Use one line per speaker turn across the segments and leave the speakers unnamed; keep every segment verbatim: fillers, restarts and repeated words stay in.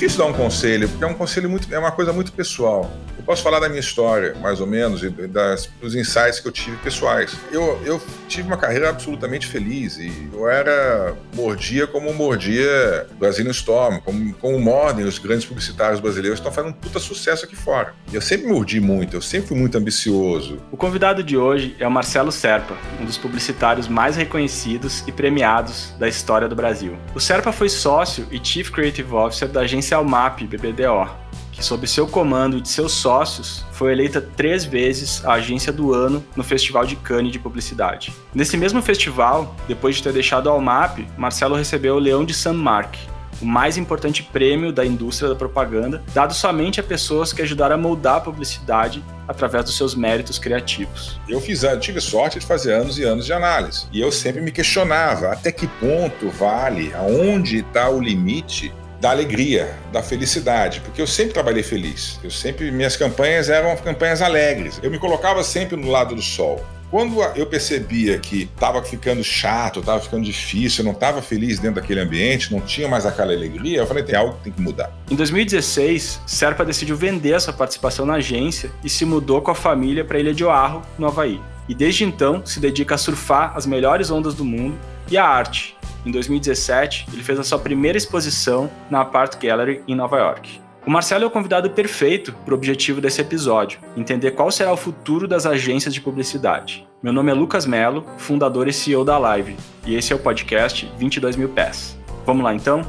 difícil dar um conselho, porque é um conselho muito, é uma coisa muito pessoal. Eu posso falar da minha história, mais ou menos, e das, dos insights que eu tive pessoais. Eu, eu tive uma carreira absolutamente feliz e eu era, mordia como mordia Brazilian Storm, como, como mordem os grandes publicitários brasileiros que estão fazendo um puta sucesso aqui fora. Eu sempre mordi muito, eu sempre fui muito ambicioso.
O convidado de hoje é o Marcelo Serpa, um dos publicitários mais reconhecidos e premiados da história do Brasil. O Serpa foi sócio e Chief Creative Officer da agência Almap B B D O, que sob seu comando e de seus sócios, foi eleita três vezes a agência do ano no Festival de Cannes de Publicidade. Nesse mesmo festival, depois de ter deixado a Almap, Marcelo recebeu o Leão de San Marc, o mais importante prêmio da indústria da propaganda, dado somente a pessoas que ajudaram a moldar a publicidade através dos seus méritos criativos.
Eu fiz, tive sorte de fazer anos e anos de análise. E eu sempre me questionava até que ponto vale, aonde está o limite da alegria, da felicidade, porque eu sempre trabalhei feliz. Eu sempre, minhas campanhas eram campanhas alegres. Eu me colocava sempre no lado do sol. Quando eu percebia que estava ficando chato, estava ficando difícil, eu não estava feliz dentro daquele ambiente, não tinha mais aquela alegria, eu falei, tem algo que tem que mudar.
Em dois mil e dezesseis, Serpa decidiu vender a sua participação na agência e se mudou com a família para a Ilha de Oahu, no Havaí. E desde então se dedica a surfar as melhores ondas do mundo e à arte. Em dois mil e dezessete, ele fez a sua primeira exposição na Apart Gallery em Nova York. O Marcelo é o convidado perfeito para o objetivo desse episódio, entender qual será o futuro das agências de publicidade. Meu nome é Lucas Mello, fundador e C E O da Live, e esse é o podcast vinte e dois mil Pés. Vamos lá então?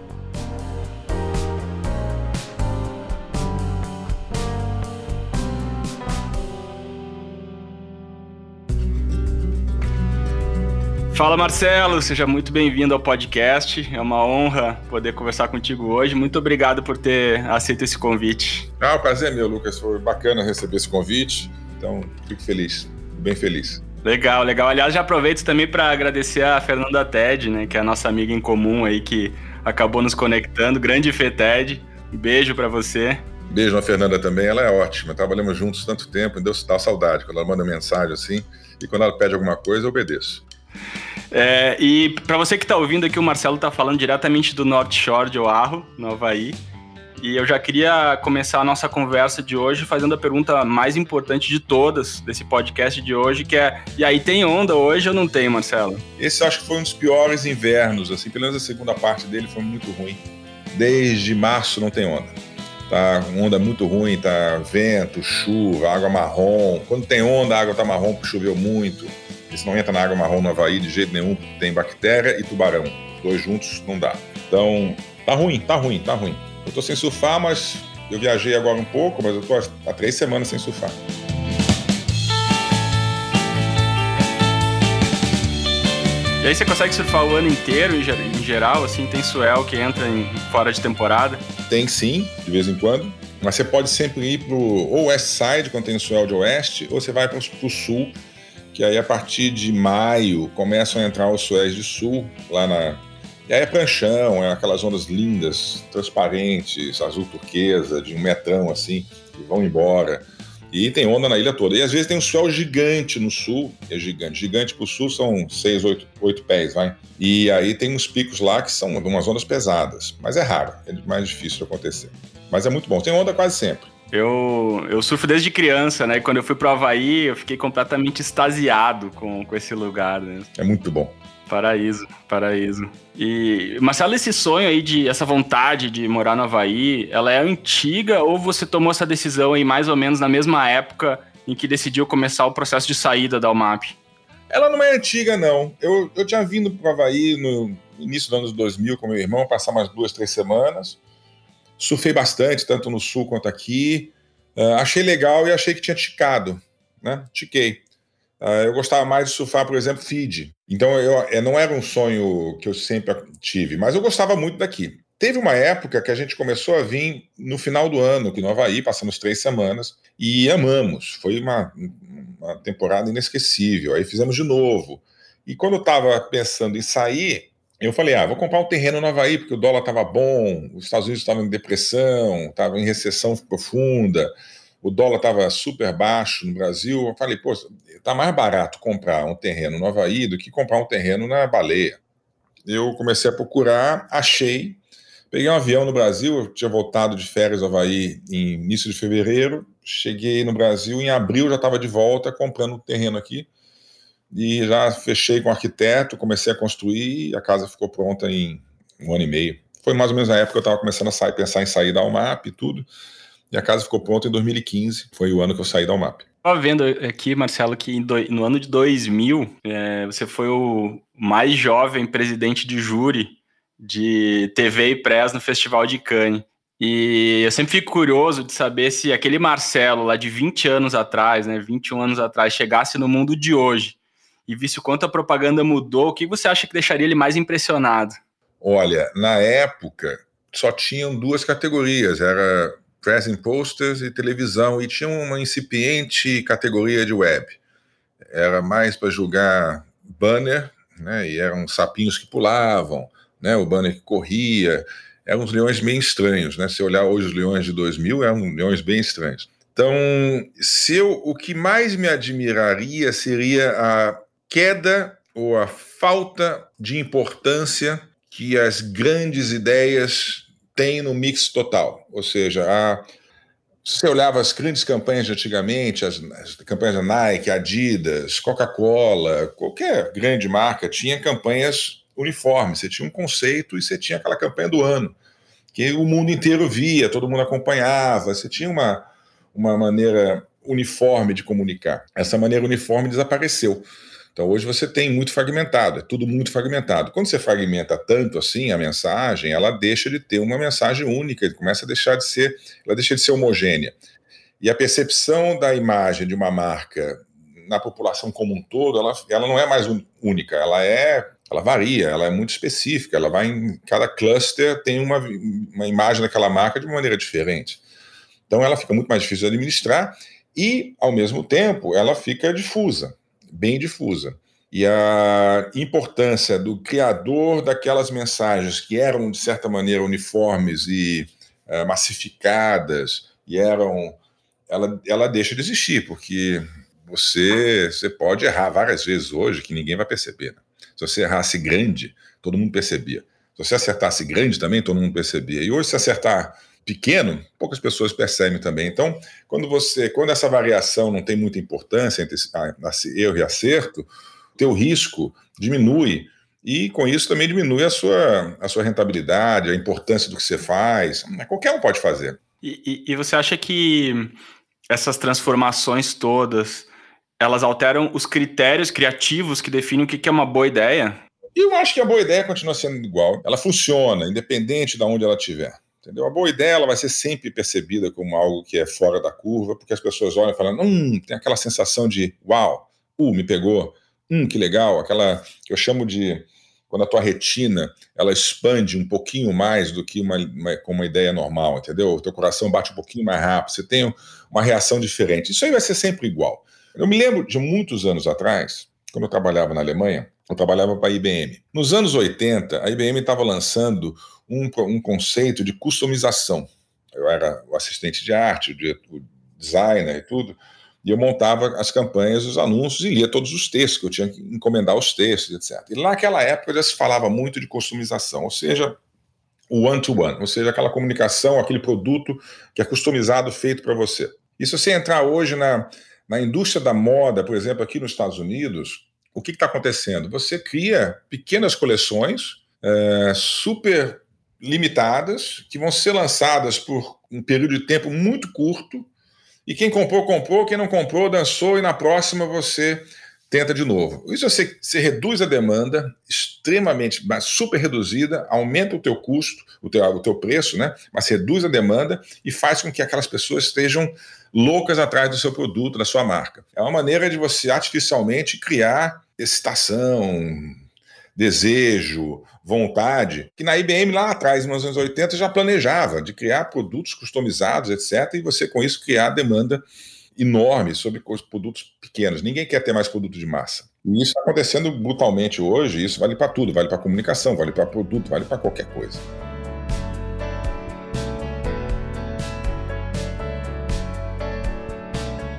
Fala Marcelo, seja muito bem-vindo ao podcast, é uma honra poder conversar contigo hoje, muito obrigado por ter aceito esse convite.
Ah, o prazer é meu, Lucas, foi bacana receber esse convite, então fico feliz, bem feliz.
Legal, legal, aliás já aproveito também para agradecer a Fernanda Ted, né, que é a nossa amiga em comum aí que acabou nos conectando, grande Fê Ted, um beijo para você.
Beijo na Fernanda também, ela é ótima, trabalhamos juntos tanto tempo, deu dá saudade quando ela manda mensagem assim, e quando ela pede alguma coisa eu obedeço.
É, e para você que está ouvindo aqui, o Marcelo está falando diretamente do North Shore de Oahu, no Havaí. E eu já queria começar a nossa conversa de hoje fazendo a pergunta mais importante de todas desse podcast de hoje, que é, e aí, tem onda hoje ou não tem, Marcelo?
Esse eu acho que foi um dos piores invernos, assim, pelo menos a segunda parte dele foi muito ruim. Desde março não tem onda. Tá onda muito ruim, tá vento, chuva, água marrom. Quando tem onda, a água tá marrom porque choveu muito. Porque se não entra na água marrom no Havaí de jeito nenhum, tem bactéria e tubarão. Os dois juntos não dá. Então, tá ruim, tá ruim, tá ruim. Eu tô sem surfar, mas eu viajei agora um pouco, mas eu tô há três semanas sem surfar.
E aí você consegue surfar o ano inteiro, em geral, assim, tem swell que entra em, fora de temporada?
Tem sim, de vez em quando. Mas você pode sempre ir pro ou West Side, quando tem swell de oeste, ou você vai pro, pro sul, que aí a partir de maio começam a entrar os swells de sul, lá na... E aí é pranchão, é aquelas ondas lindas, transparentes, azul turquesa, de um metrão assim, que vão embora. E tem onda na ilha toda. E às vezes tem um swell gigante no sul, é gigante. Gigante pro sul são seis, oito, oito pés, vai. E aí tem uns picos lá que são umas ondas pesadas, mas é raro, é mais difícil de acontecer. Mas é muito bom, tem onda quase sempre.
Eu, eu surfo desde criança, né? E quando eu fui pro Havaí, eu fiquei completamente extasiado com, com esse lugar, né?
É muito bom.
Paraíso, paraíso. E, Marcelo, esse sonho aí, de, essa vontade de morar no Havaí, ela é antiga ou você tomou essa decisão aí mais ou menos na mesma época em que decidiu começar o processo de saída da Almap?
Ela não é antiga, não. Eu, eu tinha vindo pro Havaí no início dos anos dois mil com meu irmão, passar umas duas, três semanas. Surfei bastante, tanto no sul quanto aqui. Uh, achei legal e achei que tinha ticado, né? Tiquei. Uh, eu gostava mais de surfar, por exemplo, Fiji. Então, eu, eu, não era um sonho que eu sempre tive, mas eu gostava muito daqui. Teve uma época que a gente começou a vir no final do ano, aqui no Havaí, passamos três semanas, e amamos. Foi uma, uma temporada inesquecível. Aí fizemos de novo. E quando eu estava pensando em sair, eu falei, ah, vou comprar um terreno no Havaí, porque o dólar estava bom, os Estados Unidos estavam em depressão, estavam em recessão profunda, o dólar estava super baixo no Brasil. Eu falei, pô, tá mais barato comprar um terreno no Havaí do que comprar um terreno na Baleia. Eu comecei a procurar, achei, Peguei um avião no Brasil, eu tinha voltado de férias ao Havaí em início de fevereiro, cheguei no Brasil, em abril já estava de volta comprando um terreno aqui, e já fechei com o arquiteto, comecei a construir, e a casa ficou pronta em um ano e meio. Foi mais ou menos na época que eu estava começando a sair, pensar em sair da Almap e tudo, e a casa ficou pronta em dois mil e quinze, foi o ano que eu saí da Almap.
Estava vendo aqui, Marcelo, que no ano de dois mil, é, você foi o mais jovem presidente de júri de T V e Press no Festival de Cannes. E eu sempre fico curioso de saber se aquele Marcelo lá de vinte anos atrás, né, vinte e um anos atrás, chegasse no mundo de hoje e visse o quanto a propaganda mudou, o que você acha que deixaria ele mais impressionado?
Olha, na época só tinham duas categorias, era press and posters e televisão, e tinha uma incipiente categoria de web. Era mais para julgar banner, né, e eram sapinhos que pulavam, né, o banner que corria, eram uns leões bem estranhos, né? Se olhar hoje os leões de dois mil, eram leões bem estranhos. Então, se eu, o que mais me admiraria seria a queda ou a falta de importância que as grandes ideias têm no mix total. Ou seja, a, se você olhava as grandes campanhas de antigamente, as, as campanhas da Nike, Adidas, Coca-Cola, qualquer grande marca tinha campanhas uniformes. Você tinha um conceito e você tinha aquela campanha do ano, que o mundo inteiro via, todo mundo acompanhava, você tinha uma, uma maneira uniforme de comunicar. Essa maneira uniforme desapareceu. Então hoje você tem muito fragmentado, é tudo muito fragmentado. Quando você fragmenta tanto assim a mensagem, ela deixa de ter uma mensagem única, começa a deixar de ser, ela deixa de ser homogênea. E a percepção da imagem de uma marca na população como um todo, ela, ela não é mais única, ela é, ela varia, ela é muito específica, ela vai em cada cluster tem uma, uma imagem daquela marca de uma maneira diferente. Então ela fica muito mais difícil de administrar e, ao mesmo tempo, ela fica difusa, bem difusa. E a importância do criador daquelas mensagens que eram, de certa maneira, uniformes e uh, massificadas, e eram, ela, ela deixa de existir, porque você, você pode errar várias vezes hoje que ninguém vai perceber. Né? Se você errasse grande, todo mundo percebia. Se você acertasse grande também, todo mundo percebia. E hoje, se acertar pequeno, poucas pessoas percebem também. Então, quando você, quando essa variação não tem muita importância entre erro e acerto, o teu risco diminui e com isso também diminui a sua, a sua rentabilidade, a importância do que você faz. Qualquer um pode fazer.
E, e, e você acha que essas transformações todas, elas alteram os critérios criativos que definem o que é uma boa ideia?
Eu acho que a boa ideia continua sendo igual. Ela funciona, independente de onde ela estiver. Entendeu? A boa ideia ela vai ser sempre percebida como algo que é fora da curva, porque as pessoas olham e falam, hum, tem aquela sensação de uau, uh, me pegou, hum, que legal, aquela que eu chamo de quando a tua retina ela expande um pouquinho mais do que uma, uma, com uma ideia normal, entendeu? O teu coração bate um pouquinho mais rápido, você tem uma reação diferente. Isso aí vai ser sempre igual. Eu me lembro de muitos anos atrás, quando eu trabalhava na Alemanha, eu trabalhava para a I B M. Nos anos oitenta, a I B M estava lançando Um, um conceito de customização. Eu era o assistente de arte, o designer e tudo, e eu montava as campanhas, os anúncios e lia todos os textos, que eu tinha que encomendar os textos, etcétera. E naquela época já se falava muito de customização, ou seja, o one-to-one, ou seja, aquela comunicação, aquele produto que é customizado, feito para você. E se você entrar hoje na, na indústria da moda, por exemplo, aqui nos Estados Unidos, o que está acontecendo? Você cria pequenas coleções é, super limitadas, que vão ser lançadas por um período de tempo muito curto, e quem comprou, comprou, quem não comprou, dançou, e na próxima você tenta de novo. Isso você, você reduz a demanda, extremamente, super reduzida, aumenta o teu custo, o teu, o teu preço, né? Mas reduz a demanda e faz com que aquelas pessoas estejam loucas atrás do seu produto, da sua marca. É uma maneira de você artificialmente criar excitação, desejo, vontade, que na I B M lá atrás, nos anos oitenta, já planejava de criar produtos customizados, etcétera, e você com isso criar demanda enorme sobre produtos pequenos. Ninguém quer ter mais produto de massa. E isso está acontecendo brutalmente hoje, e isso vale para tudo, vale para comunicação, vale para produto, vale para qualquer coisa.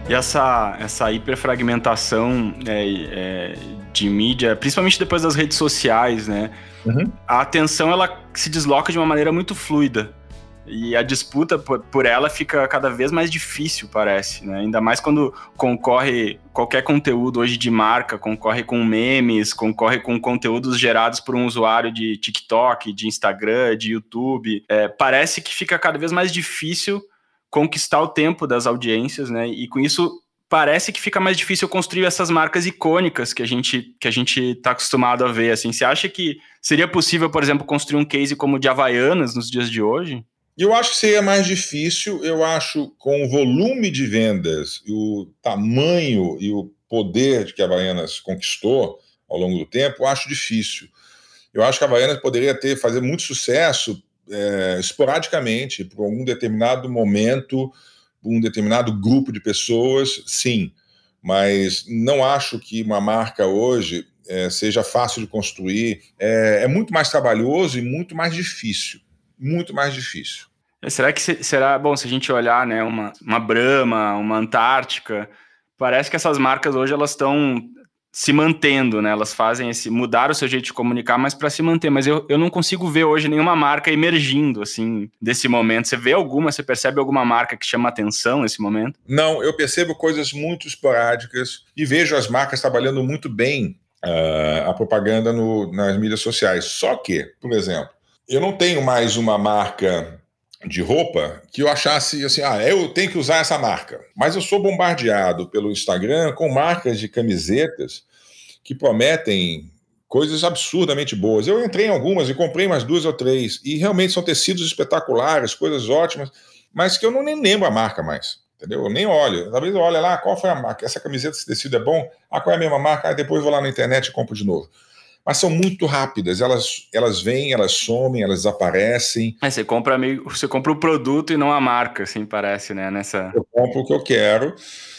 E essa, essa hiperfragmentação é, é, de mídia, principalmente depois das redes sociais, né? Uhum. A atenção, ela se desloca de uma maneira muito fluida. E a disputa por, por ela fica cada vez mais difícil, parece, né? Ainda mais quando concorre qualquer conteúdo hoje de marca, concorre com memes, concorre com conteúdos gerados por um usuário de TikTok, de Instagram, de YouTube. É, parece que fica cada vez mais difícil conquistar o tempo das audiências, né? E com isso parece que fica mais difícil construir essas marcas icônicas que a gente que a gente está acostumado a ver. Assim, você acha que seria possível, por exemplo, construir um case como o de Havaianas nos dias de hoje?
Eu acho que seria mais difícil. Eu acho, com o volume de vendas, o tamanho e o poder que a Havaianas conquistou ao longo do tempo, eu acho difícil. Eu acho que a Havaianas poderia ter fazer muito sucesso É, esporadicamente, por algum determinado momento, por um determinado grupo de pessoas, sim. Mas não acho que uma marca hoje é, seja fácil de construir. É, é muito mais trabalhoso e muito mais difícil. Muito mais difícil.
Será que se, será, bom, se a gente olhar, né, uma, uma Brahma, uma Antártica, parece que essas marcas hoje elas estão se mantendo, né? Elas fazem esse, mudar o seu jeito de comunicar, mas para se manter. Mas eu, eu não consigo ver hoje nenhuma marca emergindo, assim, desse momento. Você vê alguma, você percebe alguma marca que chama atenção nesse momento?
Não, eu percebo coisas muito esporádicas e vejo as marcas trabalhando muito bem uh, a propaganda no, nas mídias sociais. Só que, por exemplo, eu não tenho mais uma marca de roupa que eu achasse assim, ah, eu tenho que usar essa marca. Mas eu sou bombardeado pelo Instagram com marcas de camisetas que prometem coisas absurdamente boas. Eu entrei em algumas e comprei umas duas ou três, e realmente são tecidos espetaculares, coisas ótimas, mas que eu não nem lembro a marca mais, entendeu? Eu nem olho. Talvez eu olhe lá, qual foi a marca? Essa camiseta, esse tecido é bom? Ah, qual é a mesma marca? Ah, depois vou lá na internet e compro de novo. Mas são muito rápidas, elas, elas vêm, elas somem, elas desaparecem.
É, você compra meio, você compra o produto e não a marca, assim, parece, né? Nessa...
Eu compro o que eu quero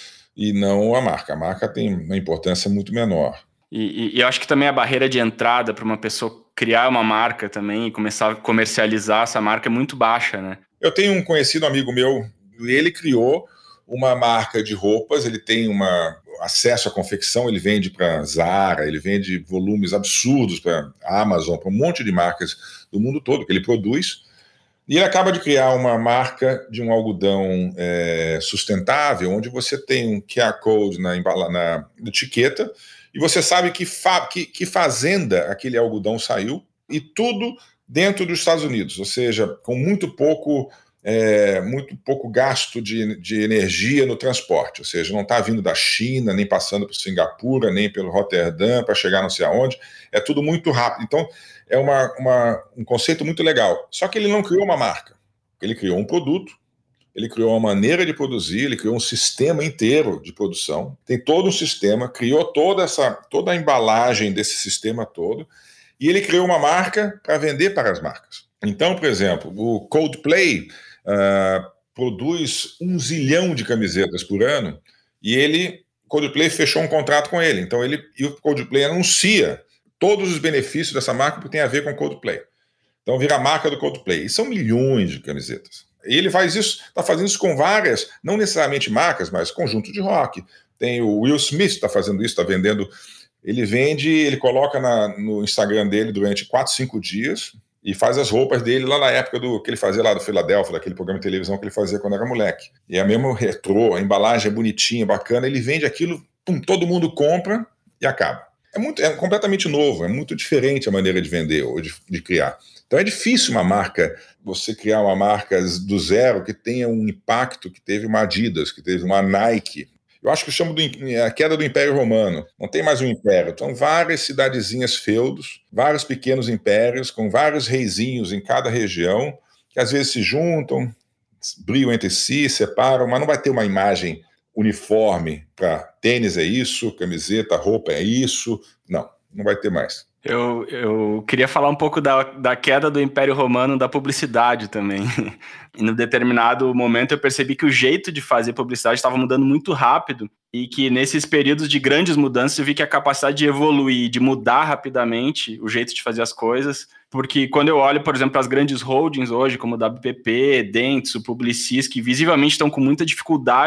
e não a marca. A marca tem uma importância muito menor.
E, e, e eu acho que também a barreira de entrada para uma pessoa criar uma marca também e começar a comercializar essa marca é muito baixa, né?
Eu tenho um conhecido amigo meu, ele criou uma marca de roupas, ele tem uma acesso à confecção, ele vende para Zara, ele vende volumes absurdos para Amazon, para um monte de marcas do mundo todo que ele produz, e ele acaba de criar uma marca de um algodão é, sustentável, onde você tem um Q R Code na, na, na etiqueta, e você sabe que, fa que, que fazenda aquele algodão saiu, e tudo dentro dos Estados Unidos, ou seja, com muito pouco, é, muito pouco gasto de, de energia no transporte, ou seja, não está vindo da China, nem passando por Singapura, nem pelo Roterdã para chegar não sei aonde, é tudo muito rápido. Então, é uma, uma, um conceito muito legal. Só que ele não criou uma marca, ele criou um produto, ele criou uma maneira de produzir, ele criou um sistema inteiro de produção, tem todo um sistema, criou toda, essa, toda a embalagem desse sistema todo, e ele criou uma marca para vender para as marcas. Então, por exemplo, o Coldplay uh, produz um zilhão de camisetas por ano, e ele, o Coldplay fechou um contrato com ele, então ele, e o Coldplay anuncia todos os benefícios dessa marca que tem a ver com o Coldplay. Então vira a marca do Coldplay, e são milhões de camisetas. E ele faz isso, está fazendo isso com várias, não necessariamente marcas, mas conjunto de rock. Tem o Will Smith está fazendo isso, está vendendo. Ele vende, ele coloca na, no Instagram dele durante quatro, cinco dias e faz as roupas dele lá na época do que ele fazia lá do Filadélfia, daquele programa de televisão que ele fazia quando era moleque. E é mesmo retrô, a embalagem é bonitinha, bacana, ele vende aquilo, pum, todo mundo compra e acaba. É, muito, é completamente novo, é muito diferente a maneira de vender ou de, de criar. Então é difícil uma marca, você criar uma marca do zero que tenha um impacto que teve uma Adidas, que teve uma Nike. Eu acho que eu chamo de a queda do Império Romano. Não tem mais um império. Então várias cidadezinhas feudos, vários pequenos impérios, com vários reizinhos em cada região, que às vezes se juntam, brigam entre si, separam, mas não vai ter uma imagem uniforme para tênis é isso, camiseta, roupa é isso. Não, não vai ter mais.
Eu, eu queria falar um pouco da, da queda do Império Romano da publicidade também. E no determinado momento eu percebi que o jeito de fazer publicidade estava mudando muito rápido e que nesses períodos de grandes mudanças eu vi que a capacidade de evoluir, de mudar rapidamente o jeito de fazer as coisas, porque quando eu olho, por exemplo, as grandes holdings hoje, como o W P P, Dentsu, Publicis, que visivelmente estão com muita dificuldade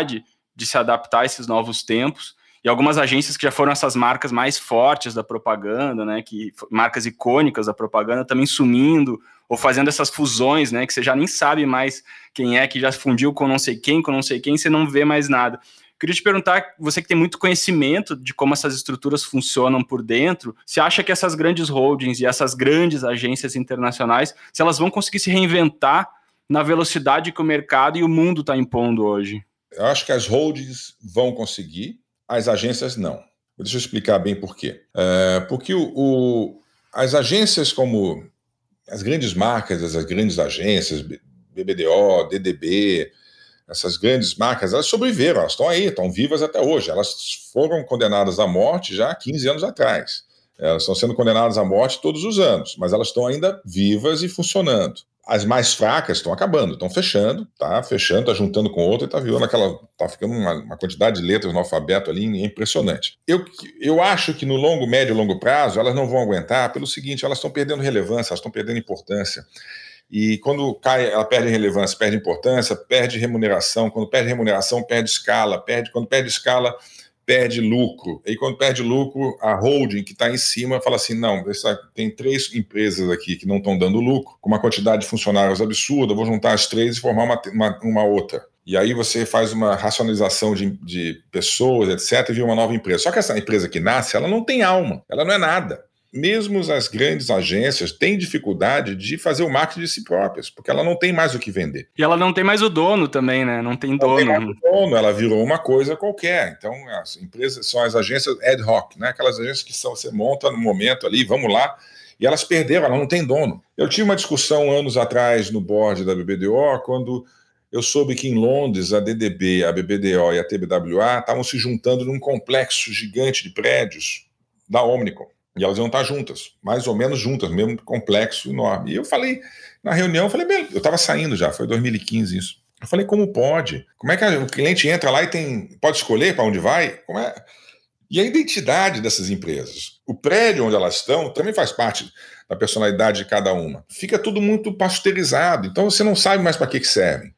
de se adaptar a esses novos tempos, e algumas agências que já foram essas marcas mais fortes da propaganda, né, que, marcas icônicas da propaganda, também sumindo, ou fazendo essas fusões, né, que você já nem sabe mais quem é, que já fundiu com não sei quem, com não sei quem, você não vê mais nada. Queria te perguntar, você que tem muito conhecimento de como essas estruturas funcionam por dentro, você acha que essas grandes holdings e essas grandes agências internacionais, se elas vão conseguir se reinventar na velocidade que o mercado e o mundo está impondo hoje?
Eu acho que as holdings vão conseguir, as agências não. Deixa eu explicar bem por quê. É, porque o, o, as agências como as grandes marcas, as grandes agências, B B D O, D D B, essas grandes marcas, elas sobreviveram, elas estão aí, estão vivas até hoje. Elas foram condenadas à morte já há quinze anos atrás. Elas estão sendo condenadas à morte todos os anos, mas elas estão ainda vivas e funcionando. As mais fracas estão acabando, estão fechando, tá fechando, tá juntando com outra e tá virando aquela, tá ficando uma, uma quantidade de letras no alfabeto ali impressionante. Eu, eu acho que no longo, médio e longo prazo elas não vão aguentar pelo seguinte, elas estão perdendo relevância, elas estão perdendo importância. E quando cai, ela perde relevância, perde importância, perde remuneração. Quando perde remuneração, perde escala. Perde, quando perde escala, perde lucro. E quando perde lucro, a holding que está em cima fala assim, não, essa, tem três empresas aqui que não estão dando lucro, com uma quantidade de funcionários absurda, eu vou juntar as três e formar uma, uma, uma outra. E aí você faz uma racionalização de, de pessoas, etcétera, e vira uma nova empresa. Só que essa empresa que nasce, ela não tem alma, ela não é nada. Mesmo as grandes agências têm dificuldade de fazer o marketing de si próprias, porque ela não tem mais o que vender.
E ela não tem mais o dono também, né? Não tem dono. Não tem mais o
dono, ela virou uma coisa qualquer. Então, as empresas são as agências ad hoc, né? Aquelas agências que são, você monta no momento ali, vamos lá, e elas perderam, ela não tem dono. Eu tive uma discussão anos atrás no board da B B D O, quando eu soube que em Londres a D D B, a B B D O e a T B W A estavam se juntando num complexo gigante de prédios da Omnicom. E elas iam estar juntas, mais ou menos juntas, mesmo complexo, enorme. E eu falei, na reunião, eu falei, eu estava saindo já, foi dois mil e quinze isso. Eu falei, como pode? Como é que o cliente entra lá e tem, pode escolher para onde vai? Como é? E a identidade dessas empresas, o prédio onde elas estão, também faz parte da personalidade de cada uma. Fica tudo muito pasteurizado, então você não sabe mais para que que serve.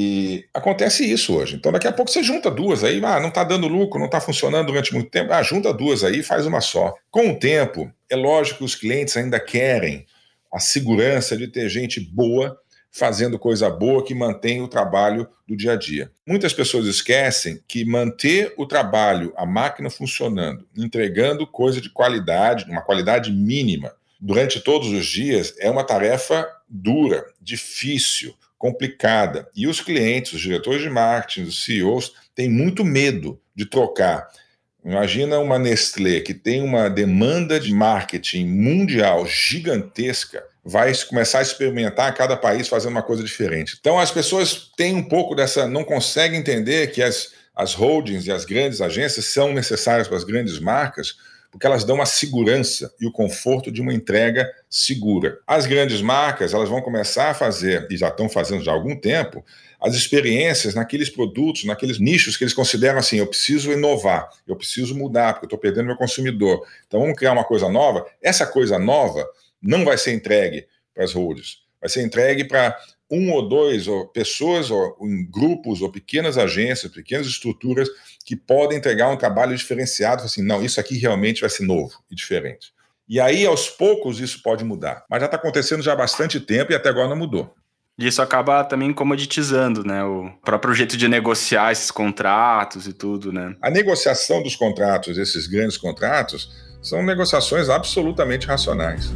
E acontece isso hoje. Então daqui a pouco você junta duas aí, ah, não está dando lucro, não está funcionando durante muito tempo, ah, junta duas aí e faz uma só. Com o tempo, é lógico que os clientes ainda querem a segurança de ter gente boa fazendo coisa boa que mantém o trabalho do dia a dia. Muitas pessoas esquecem que manter o trabalho, a máquina funcionando, entregando coisa de qualidade, uma qualidade mínima, durante todos os dias, é uma tarefa dura, difícil, complicada. E os clientes, os diretores de marketing, os C E Os, têm muito medo de trocar. Imagina uma Nestlé que tem uma demanda de marketing mundial gigantesca, vai começar a experimentar cada país fazendo uma coisa diferente. Então as pessoas têm um pouco dessa, não conseguem entender que as, as holdings e as grandes agências são necessárias para as grandes marcas, porque elas dão a segurança e o conforto de uma entrega segura. As grandes marcas, elas vão começar a fazer, e já estão fazendo já há algum tempo, as experiências naqueles produtos, naqueles nichos que eles consideram assim, eu preciso inovar, eu preciso mudar, porque eu estou perdendo meu consumidor. Então vamos criar uma coisa nova. Essa coisa nova não vai ser entregue para as holdings, vai ser entregue para um ou dois, ou pessoas, ou em grupos, ou pequenas agências, pequenas estruturas que podem entregar um trabalho diferenciado, assim, não, isso aqui realmente vai ser novo e diferente. E aí, aos poucos, isso pode mudar. Mas já está acontecendo já há bastante tempo e até agora não mudou.
E isso acaba também comoditizando, né? O próprio jeito de negociar esses contratos e tudo, né?
A negociação dos contratos, esses grandes contratos, são negociações absolutamente racionais.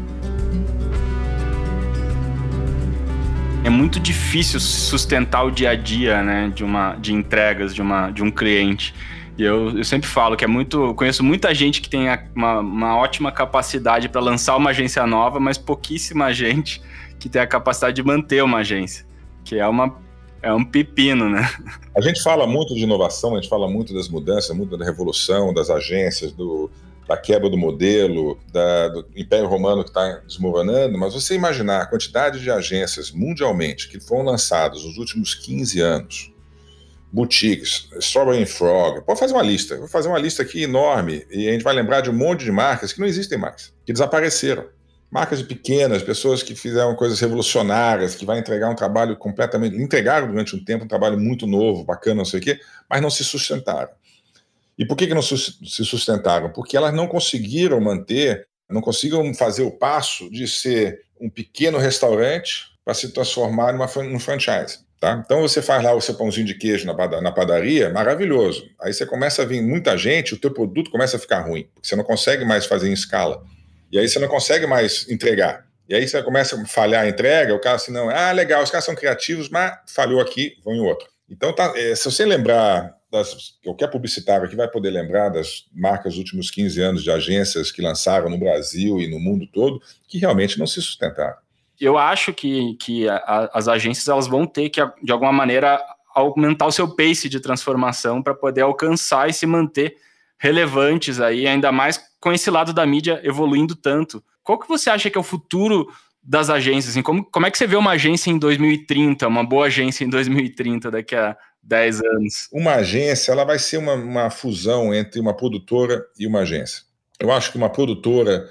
É muito difícil sustentar o dia a dia, né, de, uma, de entregas de, uma, de um cliente. E eu, eu sempre falo que é muito... Eu conheço muita gente que tem uma, uma ótima capacidade para lançar uma agência nova, mas pouquíssima gente que tem a capacidade de manter uma agência, que é, uma, é um pepino, né?
A gente fala muito de inovação, a gente fala muito das mudanças, muito da revolução, das agências, do... da quebra do modelo, da, do Império Romano que está desmoronando, mas você imaginar a quantidade de agências mundialmente que foram lançadas nos últimos quinze anos, boutiques, Strawberry and Frog, pode fazer uma lista, vou fazer uma lista aqui enorme e a gente vai lembrar de um monte de marcas que não existem mais, que desapareceram. marcas pequenas, pessoas que fizeram coisas revolucionárias, que vai entregar um trabalho completamente... Entregaram durante um tempo um trabalho muito novo, bacana, não sei o quê, mas não se sustentaram. E por que, que não se sustentaram? Porque elas não conseguiram manter, não conseguiram fazer o passo de ser um pequeno restaurante para se transformar numa, num franchise. Tá? Então você faz lá o seu pãozinho de queijo na padaria, maravilhoso. Aí você começa a vir muita gente, o teu produto começa a ficar ruim, porque você não consegue mais fazer em escala. E aí você não consegue mais entregar. E aí você começa a falhar a entrega, o cara assim, não, ah, legal, os caras são criativos, mas falhou aqui, vão em outro. Então, tá, é, se você lembrar, das, qualquer publicitário aqui vai poder lembrar das marcas dos últimos quinze anos de agências que lançaram no Brasil e no mundo todo, que realmente não se sustentaram.
Eu acho que, que a, as agências elas vão ter que, de alguma maneira, aumentar o seu pace de transformação para poder alcançar e se manter relevantes aí, ainda mais com esse lado da mídia evoluindo tanto. Qual que você acha que é o futuro das agências? Assim, como, como é que você vê uma agência em dois mil e trinta, uma boa agência em dois mil e trinta, daqui a dez anos?
Uma agência ela vai ser uma, uma fusão entre uma produtora e uma agência. Eu acho que uma produtora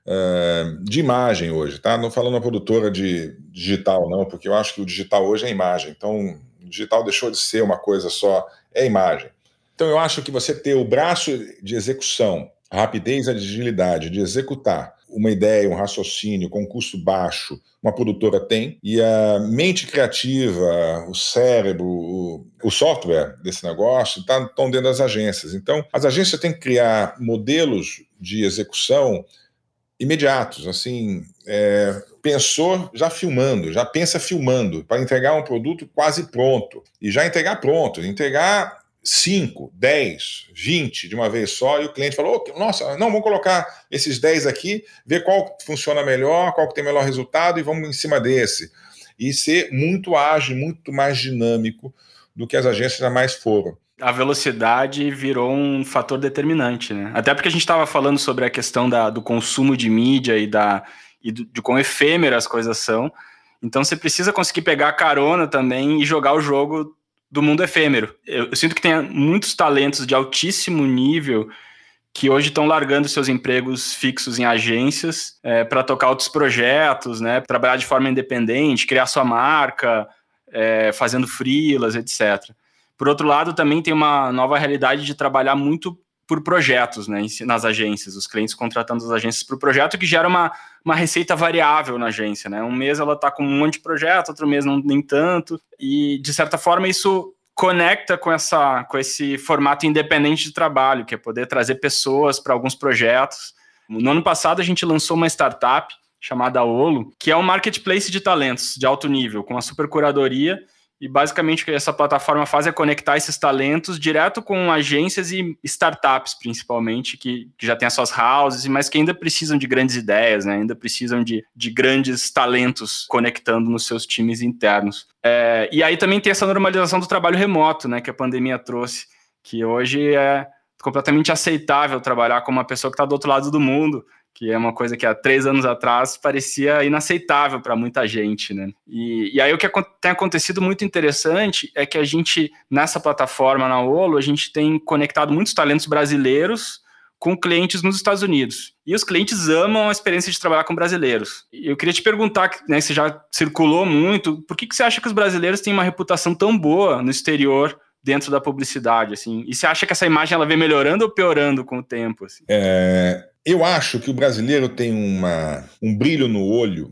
uh, de imagem hoje, tá? Não falando uma produtora de digital, não, porque eu acho que o digital hoje é imagem. Então, o digital deixou de ser uma coisa só, é imagem. Então, eu acho que você ter o braço de execução, a rapidez e a agilidade de executar uma ideia, um raciocínio com um custo baixo, uma produtora tem, e a mente criativa, o cérebro, o, o software desse negócio estão tá, dentro das agências. Então, as agências têm que criar modelos de execução imediatos, assim, é, pensou já filmando, já pensa filmando, para entregar um produto quase pronto, e já entregar pronto, entregar cinco, dez, vinte de uma vez só, e o cliente falou, oh, nossa, não, vamos colocar esses dez aqui, ver qual funciona melhor, qual que tem melhor resultado, e vamos em cima desse. E ser muito ágil, muito mais dinâmico do que as agências jamais foram.
A velocidade virou um fator determinante, né? Até porque a gente estava falando sobre a questão da, do consumo de mídia e, da, e do, de quão efêmero as coisas são. Então você precisa conseguir pegar a carona também e jogar o jogo do mundo efêmero. Eu, eu sinto que tem muitos talentos de altíssimo nível que hoje estão largando seus empregos fixos em agências é, para tocar outros projetos, né? Trabalhar de forma independente, criar sua marca, é, fazendo freelas, etcétera. Por outro lado, também tem uma nova realidade de trabalhar muito por projetos, né, nas agências, os clientes contratando as agências por projeto, que gera uma, uma receita variável na agência, né? Um mês ela está com um monte de projeto, outro mês não nem tanto, e de certa forma isso conecta com, essa, com esse formato independente de trabalho, que é poder trazer pessoas para alguns projetos. No ano passado a gente lançou uma startup chamada Olo, que é um marketplace de talentos de alto nível, com uma super curadoria. E basicamente o que essa plataforma faz é conectar esses talentos direto com agências e startups, principalmente, que, que já têm as suas houses, mas que ainda precisam de grandes ideias, né? Ainda precisam de, de grandes talentos conectando nos seus times internos. É, e aí também tem essa normalização do trabalho remoto, né, que a pandemia trouxe, que hoje é completamente aceitável trabalhar com uma pessoa que está do outro lado do mundo, que é uma coisa que há três anos atrás parecia inaceitável para muita gente, né? E, e aí o que tem acontecido muito interessante é que a gente, nessa plataforma, na Olo, a gente tem conectado muitos talentos brasileiros com clientes nos Estados Unidos. E os clientes amam a experiência de trabalhar com brasileiros. E eu queria te perguntar, né, você já circulou muito, por que, que você acha que os brasileiros têm uma reputação tão boa no exterior dentro da publicidade, assim? E você acha que essa imagem ela vem melhorando ou piorando com o tempo? Assim?
É... Eu acho que o brasileiro tem uma, um brilho no olho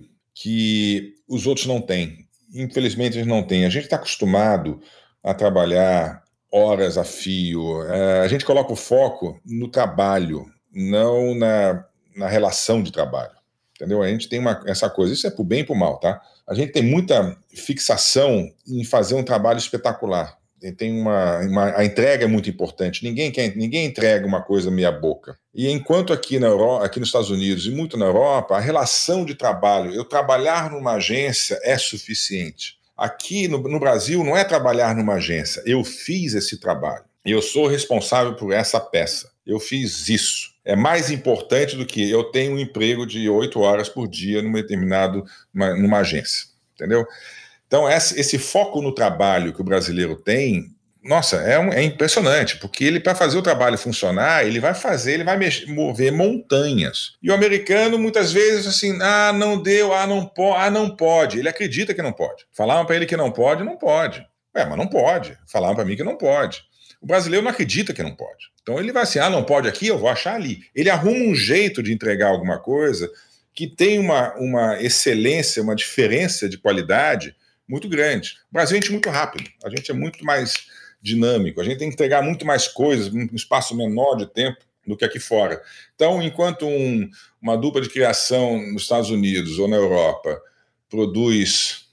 que os outros não têm. Infelizmente, eles não têm. A gente está acostumado a trabalhar horas a fio. A gente coloca o foco no trabalho, não na, na relação de trabalho. Entendeu? A gente tem uma, essa coisa. Isso é para o bem e para o mal, tá? A gente tem muita fixação em fazer um trabalho espetacular. Tem uma, uma, a entrega é muito importante. Ninguém, quer, ninguém entrega uma coisa meia boca. E enquanto aqui, na Europa, aqui nos Estados Unidos e muito na Europa, a relação de trabalho, eu trabalhar numa agência é suficiente. Aqui no, no Brasil não é trabalhar numa agência. Eu fiz esse trabalho. Eu sou responsável por essa peça. Eu fiz isso. É mais importante do que eu tenho um emprego de oito horas por dia numa determinado, numa, numa agência. Entendeu? Então, esse foco no trabalho que o brasileiro tem Nossa, é, um, é impressionante, porque ele, para fazer o trabalho funcionar, ele vai fazer, ele vai mexer, mover montanhas. E o americano, muitas vezes, assim, ah, não deu, ah, não pode, ah, não pode. Ele acredita que não pode. Falavam para ele que não pode, não pode. É, mas não pode. Falavam para mim que não pode. O brasileiro não acredita que não pode. Então ele vai assim, ah, não pode aqui, eu vou achar ali. Ele arruma um jeito de entregar alguma coisa que tem uma, uma excelência, uma diferença de qualidade muito grande. O Brasil é gente muito rápido, a gente é muito mais dinâmico, a gente tem que entregar muito mais coisas num espaço menor de tempo do que aqui fora. Então, enquanto um, uma dupla de criação nos Estados Unidos ou na Europa produz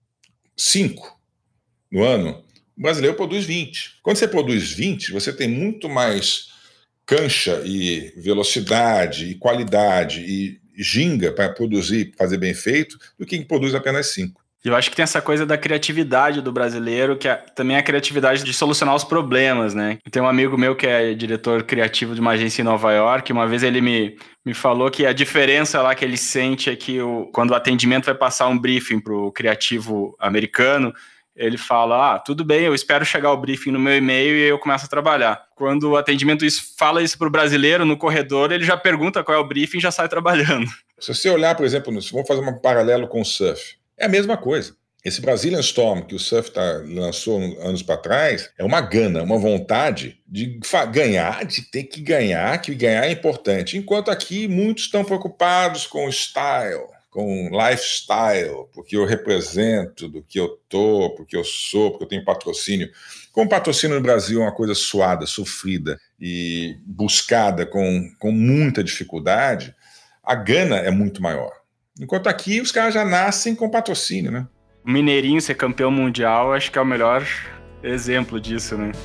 cinco no ano, o brasileiro produz vinte. Quando você produz vinte, você tem muito mais cancha e velocidade e qualidade e ginga para produzir, fazer bem feito, do que quem produz apenas cinco.
Eu acho que tem essa coisa da criatividade do brasileiro, que é também a criatividade de solucionar os problemas, né? Tem um amigo meu que é diretor criativo de uma agência em Nova York, uma vez ele me, me falou que a diferença lá que ele sente é que o, quando o atendimento vai passar um briefing para o criativo americano, ele fala, ah, tudo bem, eu espero chegar o briefing no meu e-mail e eu começo a trabalhar. Quando o atendimento isso, fala isso para o brasileiro no corredor, ele já pergunta qual é o briefing e já sai trabalhando.
Se você olhar, por exemplo, vamos fazer um paralelo com o surf. É a mesma coisa. Esse Brazilian Storm que o surf tá, lançou anos para trás é uma gana, uma vontade de ganhar, de ter que ganhar, que ganhar é importante. Enquanto aqui muitos estão preocupados com o style, com lifestyle, porque eu represento, do que eu tô, porque eu sou, porque eu tenho patrocínio. Como patrocínio no Brasil é uma coisa suada, sofrida e buscada com, com muita dificuldade, a gana é muito maior. Enquanto aqui os caras já nascem com patrocínio, né?
O Mineirinho ser campeão mundial, acho que é o melhor exemplo disso, né?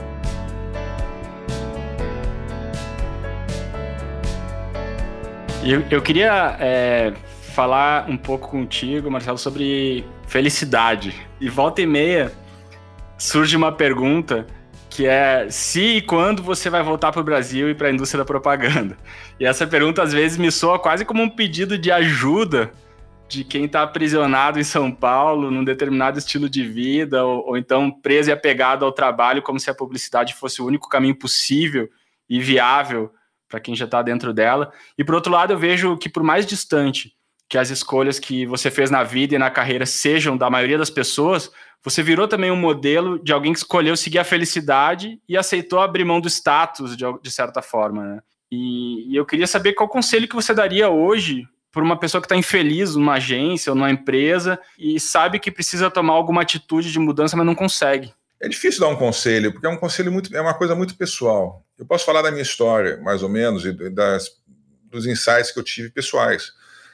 Eu, eu queria é, falar um pouco contigo, Marcelo, sobre felicidade. E volta e meia surge uma pergunta que é se e quando você vai voltar para o Brasil e para a indústria da propaganda. E essa pergunta às vezes me soa quase como um pedido de ajuda de quem está aprisionado em São Paulo, num determinado estilo de vida, ou, ou então preso e apegado ao trabalho, como se a publicidade fosse o único caminho possível e viável para quem já está dentro dela. E por outro lado, eu vejo que por mais distante que as escolhas que você fez na vida e na carreira sejam da maioria das pessoas, você virou também um modelo de alguém que escolheu seguir a felicidade e aceitou abrir mão do status, de, de certa forma, né? E, e eu queria saber qual conselho que você daria hoje para uma pessoa que está infeliz numa agência ou numa empresa e sabe que precisa tomar alguma atitude de mudança, mas não consegue.
É difícil dar um conselho, porque é um conselho muito, é uma coisa muito pessoal. Eu posso falar da minha história, mais ou menos, e das, dos insights que eu tive pessoais.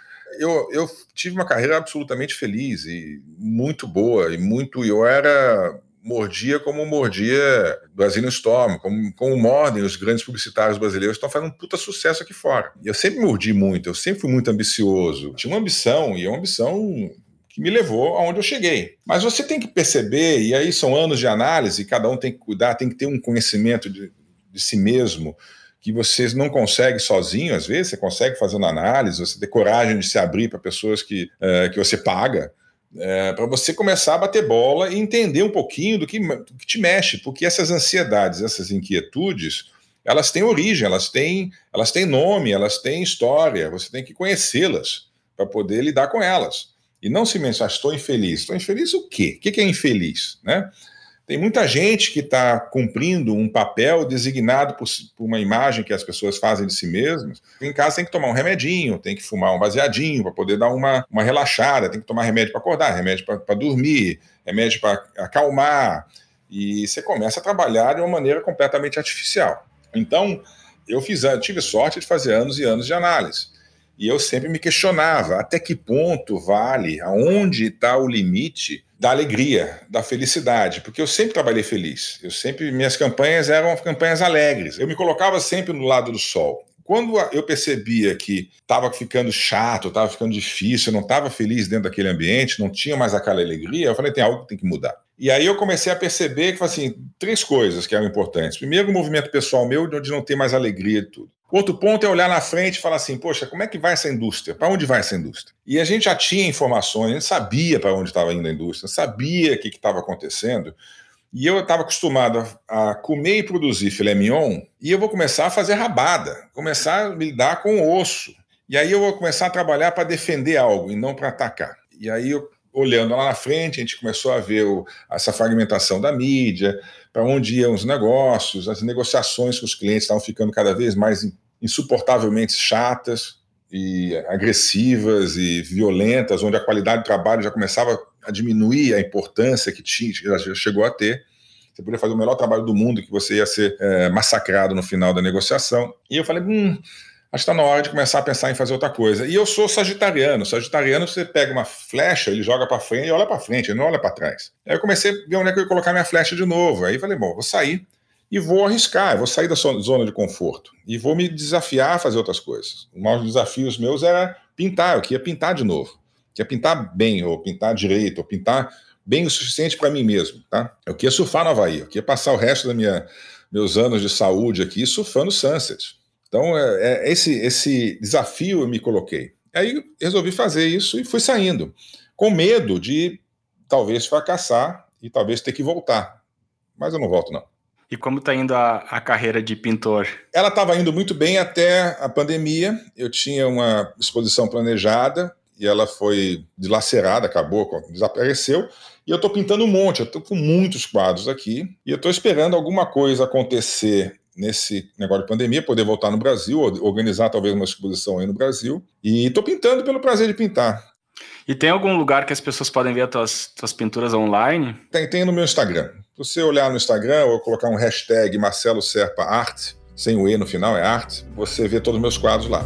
Eu, eu tive uma carreira absolutamente feliz e muito boa, e muito. Eu era. Mordia como mordia Brazilian Storm, como, como mordem os grandes publicitários brasileiros que estão fazendo um puta sucesso aqui fora. E eu sempre mordi muito, eu sempre fui muito ambicioso. Tinha uma ambição, e é uma ambição que me levou aonde eu cheguei. Mas você tem que perceber, e aí são anos de análise, cada um tem que cuidar, tem que ter um conhecimento de, de si mesmo, que você não consegue sozinho, às vezes, você consegue fazendo análise, você ter coragem de se abrir para pessoas que, uh, que você paga, É, para você começar a bater bola e entender um pouquinho do que, do que te mexe, porque essas ansiedades, essas inquietudes, elas têm origem, elas têm, elas têm nome, elas têm história, você tem que conhecê-las para poder lidar com elas. E não se mencionar, estou infeliz. Estou infeliz o quê? O que é infeliz? Né? Tem muita gente que está cumprindo um papel designado por, por uma imagem que as pessoas fazem de si mesmas. Em casa tem que tomar um remedinho, tem que fumar um baseadinho para poder dar uma, uma relaxada, tem que tomar remédio para acordar, remédio para dormir, remédio para acalmar. E você começa a trabalhar de uma maneira completamente artificial. Então, eu fiz, tive sorte de fazer anos e anos de análise. E eu sempre me questionava até que ponto vale, aonde está o limite da alegria, da felicidade, porque eu sempre trabalhei feliz. Eu sempre, minhas campanhas eram campanhas alegres. Eu me colocava sempre no lado do sol. Quando eu percebia que estava ficando chato, estava ficando difícil, eu não estava feliz dentro daquele ambiente, não tinha mais aquela alegria, eu falei, tem algo que tem que mudar. E aí eu comecei a perceber que, assim, três coisas que eram importantes. Primeiro, o movimento pessoal meu de não ter mais alegria e tudo. Outro ponto é olhar na frente e falar assim, poxa, como é que vai essa indústria? Para onde vai essa indústria? E a gente já tinha informações, a gente sabia para onde estava indo a indústria, sabia o que estava acontecendo, E eu estava acostumado a, a comer e produzir filé mignon, e eu vou começar a fazer rabada, começar a lidar com o osso. E aí eu vou começar a trabalhar para defender algo e não para atacar. E aí, eu, olhando lá na frente, a gente começou a ver o, essa fragmentação da mídia, para onde iam os negócios, as negociações com os clientes estavam ficando cada vez mais insuportavelmente chatas e agressivas e violentas, onde a qualidade do trabalho já começava a diminuir a importância que tinha, que já chegou a ter. Você podia fazer o melhor trabalho do mundo, que você ia ser é, massacrado no final da negociação. E eu falei, hum, acho que está na hora de começar a pensar em fazer outra coisa. E eu sou sagitariano. Sagitariano, você pega uma flecha, ele joga para frente e olha para frente, ele não olha para trás. Aí eu comecei a ver onde é que eu ia colocar minha flecha de novo. Aí eu falei, bom, vou sair e vou arriscar, vou sair da zona de conforto e vou me desafiar a fazer outras coisas. Um dos desafios meus era pintar, eu queria pintar de novo. Queria pintar bem, ou pintar direito, ou pintar bem o suficiente para mim mesmo, tá? Eu queria surfar no Havaí, eu queria passar o resto dos meus anos de saúde aqui surfando Sunset. Então, é, é, esse, esse desafio eu me coloquei. Aí resolvi fazer isso e fui saindo, com medo de talvez fracassar e talvez ter que voltar. Mas eu não volto, não.
E como está indo a, a carreira de pintor?
Ela estava indo muito bem até a pandemia. Eu tinha uma exposição planejada e ela foi dilacerada, acabou, desapareceu. E eu estou pintando um monte, eu estou com muitos quadros aqui. E eu estou esperando alguma coisa acontecer nesse negócio de pandemia, poder voltar no Brasil, organizar talvez uma exposição aí no Brasil. E estou pintando pelo prazer de pintar.
E tem algum lugar que as pessoas podem ver as tuas, tuas pinturas online?
Tem, tem no meu Instagram. Se você olhar no Instagram ou colocar um hashtag Marcelo Serpa Arte, sem o E no final, é arte, você vê todos os meus quadros lá.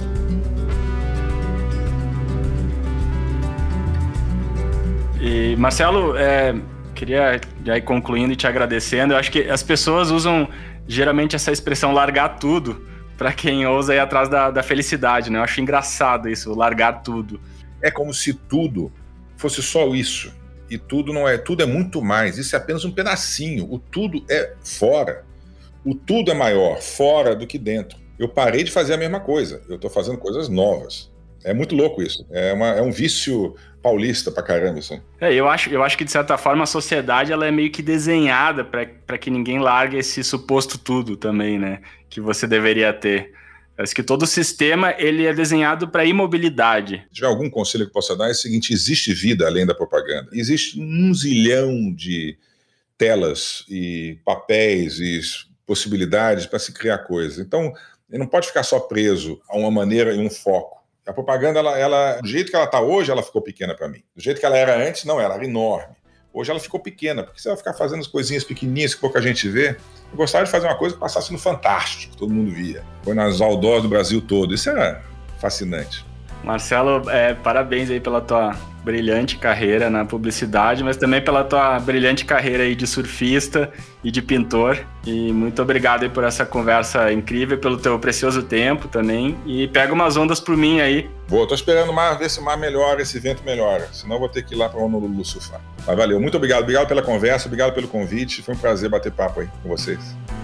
E, Marcelo, é, queria já ir concluindo e te agradecendo. Eu acho que as pessoas usam geralmente essa expressão largar tudo para quem ousa ir atrás da, da felicidade, né? Eu acho engraçado isso, largar tudo.
É como se tudo fosse só isso. E tudo não é, tudo é muito mais. Isso é apenas um pedacinho. O tudo é fora. O tudo é maior fora do que dentro. Eu parei de fazer a mesma coisa. Eu estou fazendo coisas novas. É muito louco isso. É, uma, é um vício paulista pra caramba isso.
É, eu acho, eu acho que, de certa forma, a sociedade ela é meio que desenhada para que ninguém largue esse suposto tudo também, né? Que você deveria ter. Parece que todo o sistema ele é desenhado para imobilidade.
Se tiver algum conselho que eu possa dar é o seguinte: existe vida além da propaganda. Existe um zilhão de telas e papéis e possibilidades para se criar coisas. Então, ele não pode ficar só preso a uma maneira e um foco. A propaganda, ela, ela, do jeito que ela está hoje, ela ficou pequena para mim. Do jeito que ela era antes, não, ela era enorme. Hoje ela ficou pequena, porque você vai ficar fazendo as coisinhas pequenininhas que pouca gente vê. Eu gostava de fazer uma coisa que passasse no Fantástico, que todo mundo via. Foi nas outdoors do Brasil todo. Isso era fascinante.
Marcelo, é, parabéns aí pela tua brilhante carreira na publicidade, mas também pela tua brilhante carreira aí de surfista e de pintor. E muito obrigado aí por essa conversa incrível, pelo teu precioso tempo também. E pega umas ondas por mim aí.
Vou, tô esperando o mar, ver se o mar melhora, esse vento melhora. Senão vou ter que ir lá para Honolulu surfar. Mas valeu, muito obrigado. Obrigado pela conversa, obrigado pelo convite. Foi um prazer bater papo aí com vocês.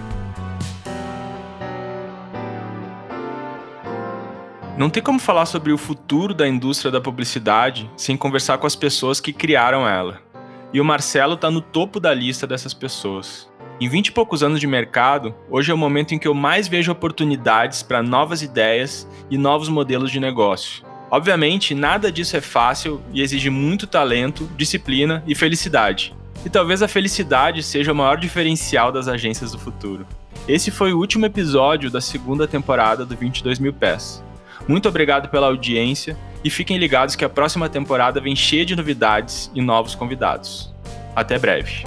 Não tem como falar sobre o futuro da indústria da publicidade sem conversar com as pessoas que criaram ela. E o Marcelo está no topo da lista dessas pessoas. Em vinte e poucos anos de mercado, hoje é o momento em que eu mais vejo oportunidades para novas ideias e novos modelos de negócio. Obviamente, nada disso é fácil e exige muito talento, disciplina e felicidade. E talvez a felicidade seja o maior diferencial das agências do futuro. Esse foi o último episódio da segunda temporada do vinte e dois mil Pés. Muito obrigado pela audiência e fiquem ligados que a próxima temporada vem cheia de novidades e novos convidados. Até breve.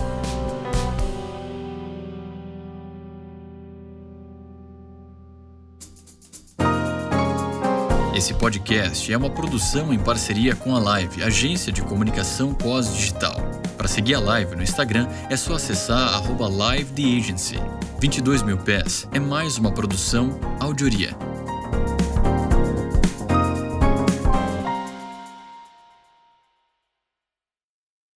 Esse podcast é uma produção em parceria com a Live, agência de comunicação pós-digital. Para seguir a Live no Instagram é só acessar arroba live the agency. vinte e dois mil Pés é mais uma produção Audioria.